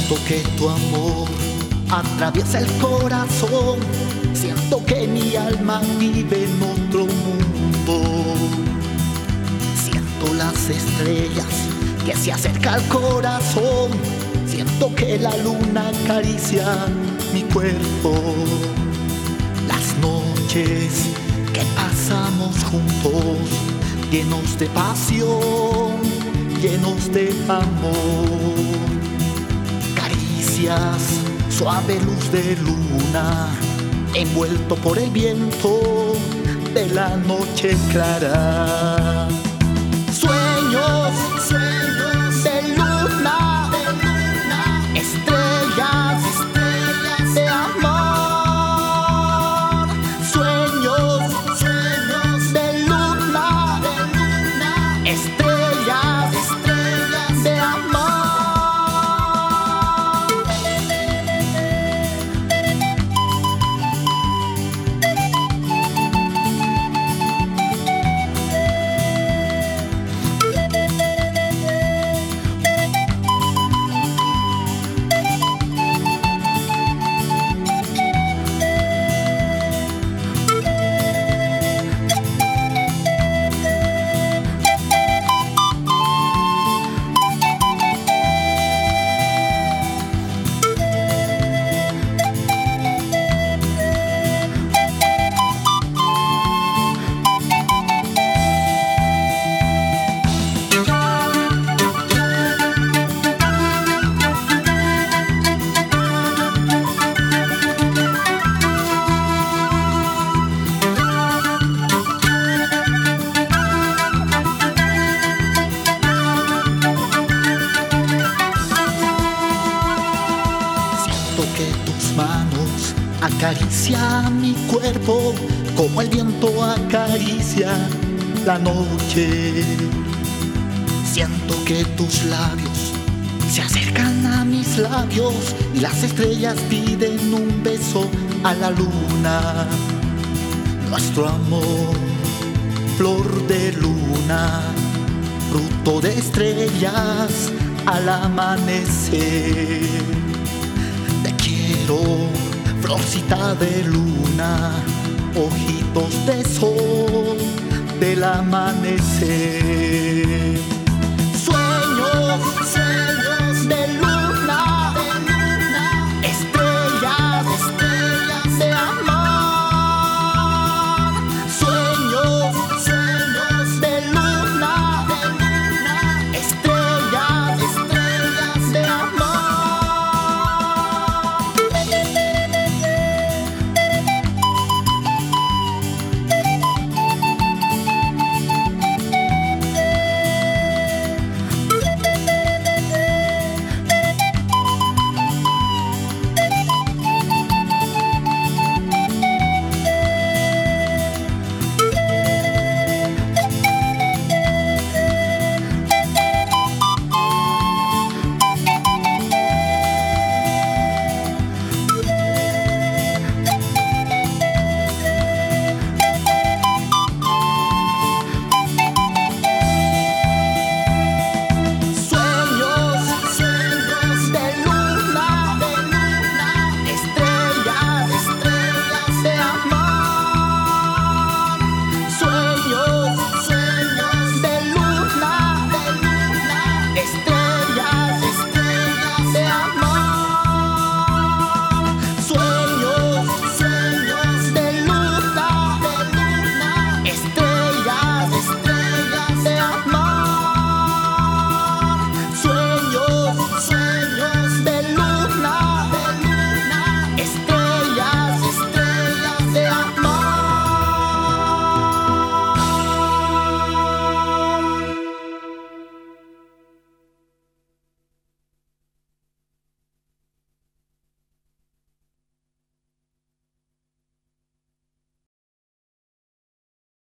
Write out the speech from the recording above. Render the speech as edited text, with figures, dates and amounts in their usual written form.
Siento que tu amor atraviesa el corazón. Siento que mi alma vive en otro mundo. Siento las estrellas que se acerca al corazón. Siento que la luna acaricia mi cuerpo. Las noches que pasamos juntos, llenos de pasión, llenos de amor. Caricias, suave luz de luna, envuelto por el viento de la noche clara. Sueños, sueños de luna, estrellas, estrellas de amor. Sueños, sueños de luna, estrellas, estrellas de amor. Que tus manos acaricia mi cuerpo como el viento acaricia la noche. Siento que tus labios se acercan a mis labios y las estrellas piden un beso a la luna. Nuestro amor, flor de luna, fruto de estrellas al amanecer. Florcita de luna, ojitos de sol del amanecer.